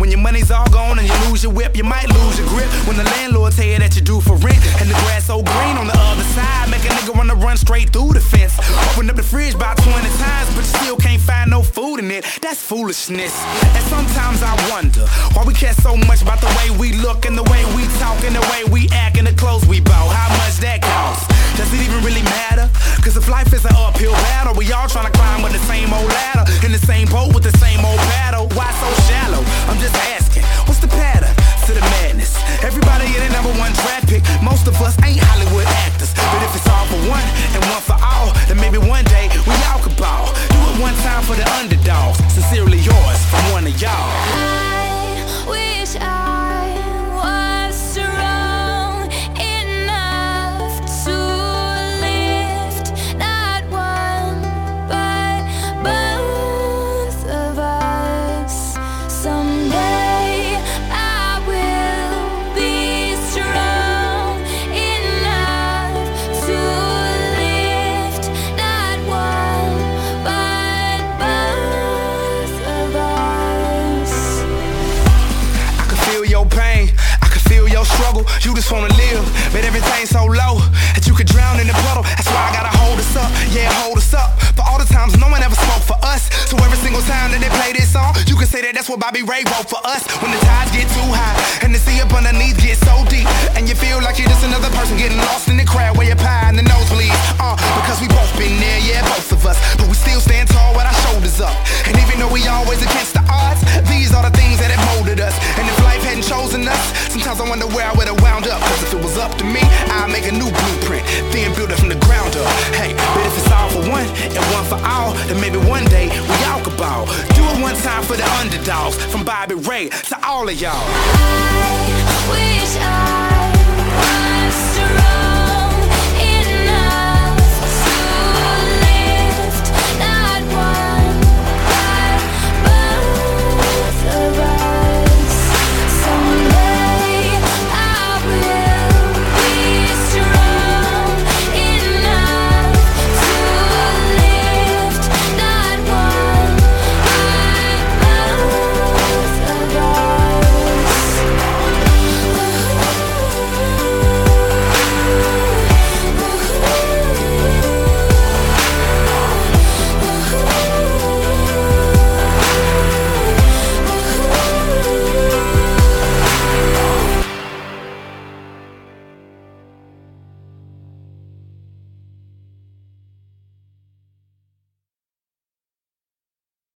When your money's all gone and you lose your whip, you might lose your grip. When the landlord tell you that you're due for rent, and the grass so green on the other side, make a nigga wanna run straight through the fence. Open up the fridge about 20 times, but you still can't find no food in it. That's foolishness. And sometimes I wonder why we care so much about the way we look and the way we talk and the way we act and the clothes we bought. How much that costs? Does it even really matter? Cause if life is an uphill battle, we all tryna climb with the same old ladder, in the same boat with the same old paddle. Why so shallow? I'm just asking, what's the pattern to the madness? Everybody in the #1 draft pick. Most of us ain't Hollywood actors, but if it's all for one and one for all, then maybe one day we all could ball. Do it one time for the underdogs. Sincerely yours from one of y'all. I wish I was strong enough to lift not one but both of us. Someday I will be strong enough to lift not one but both of us. I can feel your pain, I can feel your struggle. You just wanna live, but everything's so low that you could drown in the puddle. That's why I gotta hold us up, yeah, hold us up. For all the times no one ever spoke for us. So every single time that they play this song, you can say that that's what Bobby Ray wrote for us. When the tides get too high and the sea up underneath gets so deep, and you feel like you're just another person getting lost in the crowd where your pie and the nosebleed. Because we both been there, yeah, both of us. But we still stand tall with our shoulders up. And even though we always against the odds, these are the things that have molded us. And if life hadn't chosen us, sometimes I wonder where I would've wound up. Cause if it was up to me, I'd make a new blueprint, then build it from the ground up. Hey, but if it's all for one and one for all, then maybe one day we all could ball. Do it one time for the underdogs, from Bobby Ray to all of y'all. I wish I